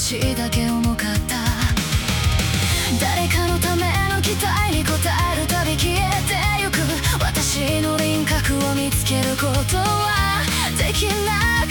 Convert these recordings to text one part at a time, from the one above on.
しだけ重かった。誰かのための期待に応えるたび消えてゆく私の輪郭を見つけることはできなかった。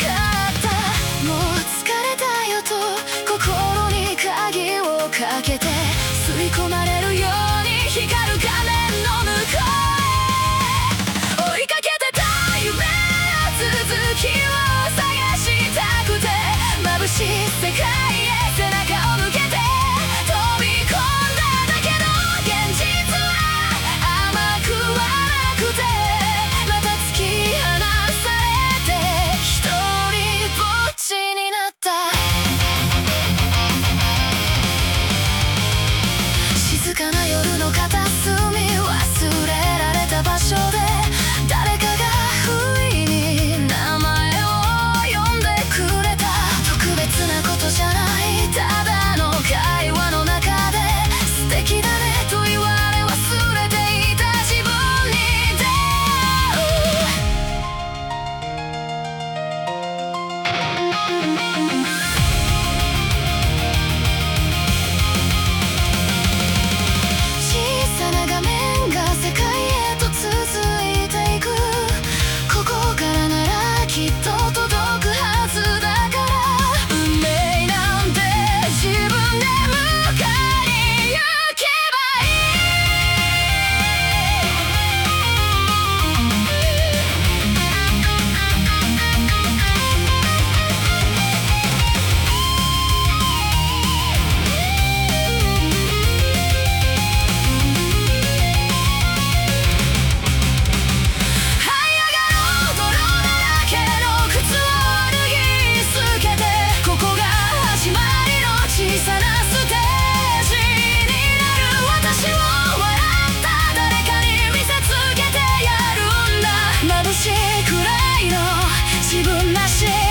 もう疲れたよと心に鍵をかけて吸い込まれるように光る画面の向こうへ追いかけてた夢の続きを探したくて眩しい世界へ背中を向けて飛び込んだだけど現実は甘くはなくてまた突き放されて一人ぼっちになった。静かな夜の片隅忘れられた場所で誰かが不意に名前を呼んでくれた。特別なことじゃないただの会話の中で素敵だねと言われ忘れていた自分に出会う。小さな画面が世界へと続いていく。ここからならきっと届くはずだから運命なんて自分で迎えに行けばい這い上がろう泥だらけの靴を脱ぎ捨ててここが始まりの小さなステージになる。私を笑った誰かに見せつけてやるんだ。眩しいくらいの自分らしい